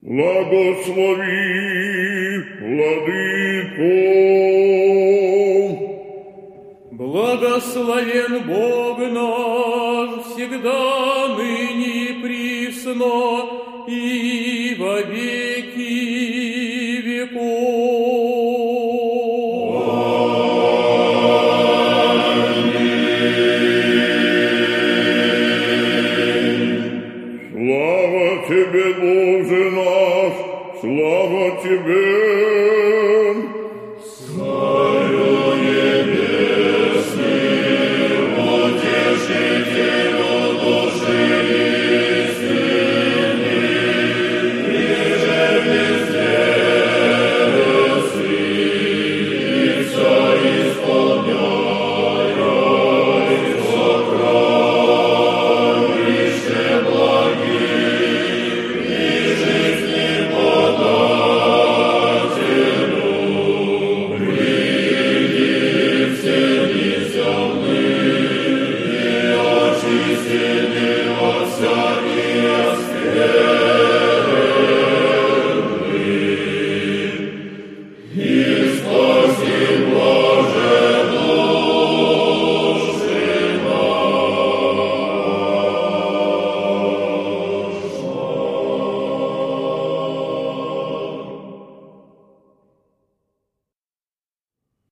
Благослови, Владыко. Благословен Бог наш, всегда, ныне и присно, и во веки веков. Слава Тебе, Боже наш, слава Тебе!